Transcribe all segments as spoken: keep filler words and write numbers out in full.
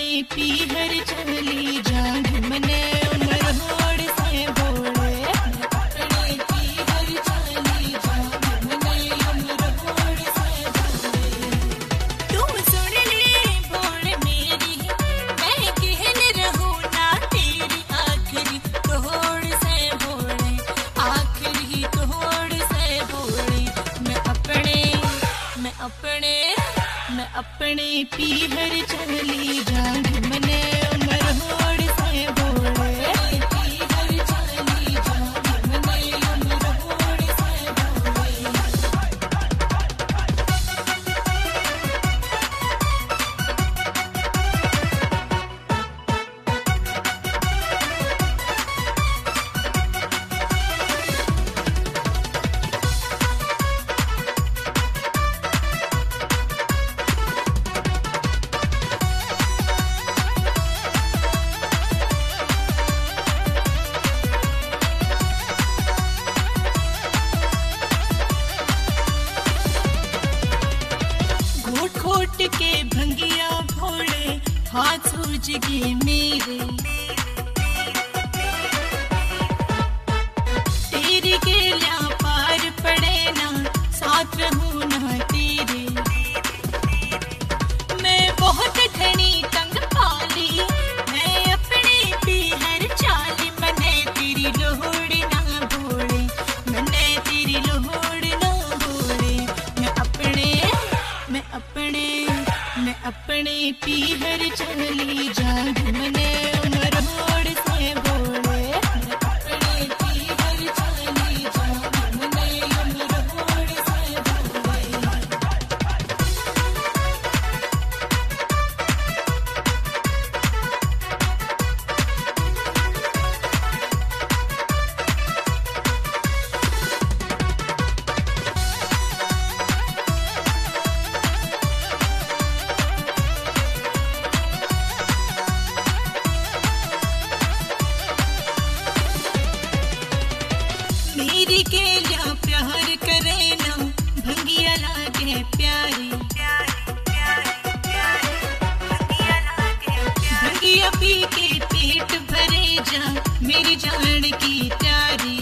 अपने पीहर चली जाग मने उमर होड़ से बोले अपने पीहर चली जाग मने उमर होड़ से बोले तुम सुन ले बोल मेरी मैं कहने रहूं ना तेरी आखिरी तोड़ से बोले आखिरी तोड़ से बोले मैं अपने मैं अपने मैं अपने पीहर चली जाग मने उमर होड़ से बोले पीहर चली जाग मने उमर होड़ से बोले घोट के भंगिया भोले हाथ सूझ गए मेरे तेरी के लिया पार पड़े ना साथ रहूं ना तेरे मैं बहुत घनी तंग पाली मैं अपने पीहर चाली मने तेरी लोहड़ ना भोले मने तेरी लोहड़ ना भोले मैं अपने मैं अपने मैं अपने पीहर चली जाग मने उमर होड़ से बोले मैं अपने पीहर चली जाग मने उमर होड़ से बोले मेरी के लिया प्यार करे ना भंगिया लागे प्यारी भंगिया पी के पेट भरे जा मेरी जान की प्यारी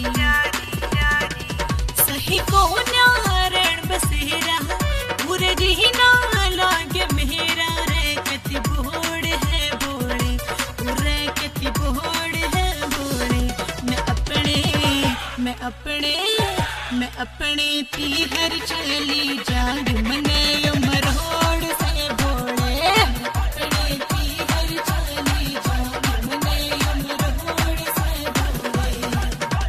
सही को नारण बसेरा पूरे जी ना लागे मेरा रे कति बोड़ है बोले पूरे कति बोड़ है बोले मैं अपने मैं अपने मैं अपने पीहर चली जाग मने उमर होड़ से बोले मैं अपने पीहर चली जाग मने उमर होड़ से बोले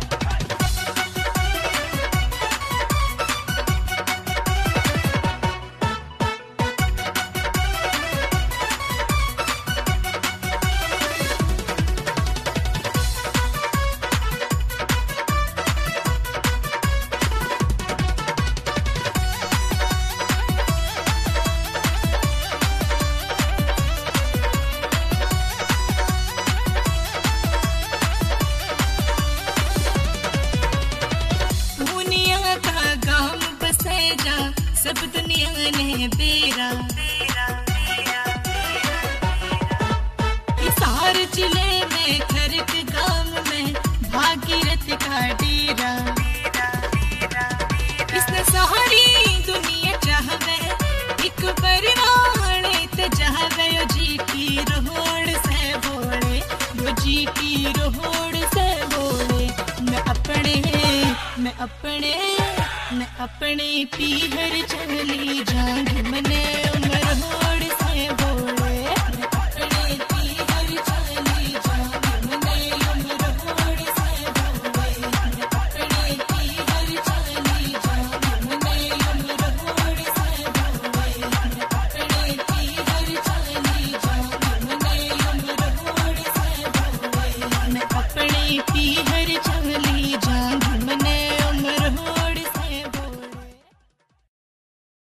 सब दुनिया ने बेरा हिसार जिले में खरक गांव में भागीरथ का डेरा इसने सारी दुनिया चाहवे एक बरवाने ते चाहवे यो जी की रोड से बोले यो जी की रोड से बोले मैं अपने मैं अपने मैं अपने पीहर चली जाग मने